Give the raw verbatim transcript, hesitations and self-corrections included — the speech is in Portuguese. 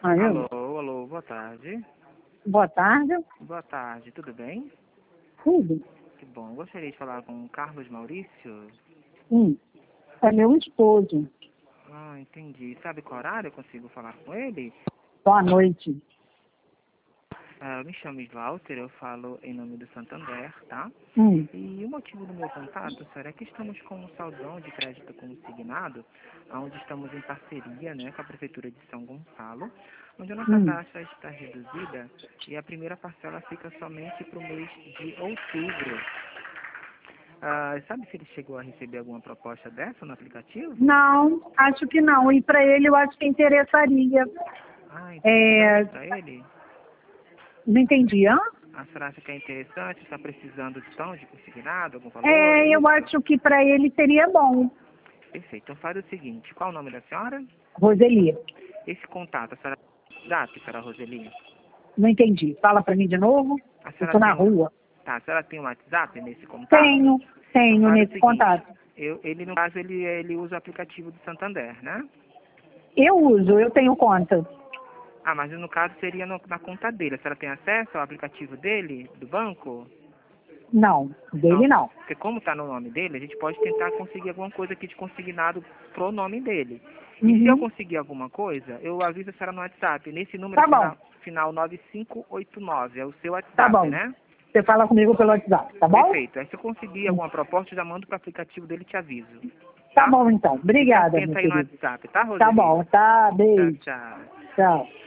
Aí, Alô, alô, boa tarde. boa tarde. Boa tarde, tudo bem? Tudo. Que bom. Gostaria de falar com o Carlos Maurício? Hum. É meu esposo. Ah, entendi. Sabe qual horário eu consigo falar com ele? Boa noite. Ah, eu me chamo Slaughter, eu falo em nome do Santander, tá? Hum. E o motivo do meu contato, senhora, é que estamos com um saldão de crédito consignado, onde estamos em parceria, né, com a Prefeitura de São Gonçalo, onde a nossa Hum. taxa está reduzida e a primeira parcela fica somente para o mês de outubro. Ah, sabe se ele chegou a receber alguma proposta dessa no aplicativo? Não, acho que não. E para ele eu acho que interessaria. Ah, É... interessante para ele? Não entendi, hã? A senhora acha que é interessante? Está precisando de tão de consignado, algum valor? É É, eu isso? acho que para ele seria bom. Perfeito. Então faz o seguinte, qual o nome da senhora? Roseli, Esse contato, a senhora WhatsApp, senhora Roseli? não entendi. Fala para mim de novo. A Eu senhora estou na tem um, rua. tá, a senhora tem um WhatsApp nesse contato? Tenho, Então tenho faz o nesse seguinte, contato. eu, ele no caso ele, ele usa o aplicativo do Santander, né? Eu uso, eu tenho conta. Ah, mas no caso seria no- na conta dele. A senhora tem acesso ao aplicativo dele, do banco? Não, Não, dele não. porque como está no nome dele, a gente pode tentar conseguir alguma coisa aqui de consignado pro nome dele. E se eu Uhum. conseguir alguma coisa, eu aviso a senhora no WhatsApp. Nesse número Tá bom, final, final nove cinco oito nove, é o seu tá WhatsApp, bom. né? Você fala comigo pelo WhatsApp, tá bom? Perfeito. Aí se eu conseguir alguma proposta, eu já mando pro aplicativo dele e te aviso. Tá Tá? bom, então. Fica Obrigada, meu atenta aí no querido. WhatsApp, tá, Tá Roseli? bom, tá. Tchau, Beijo. tchau. Tchau.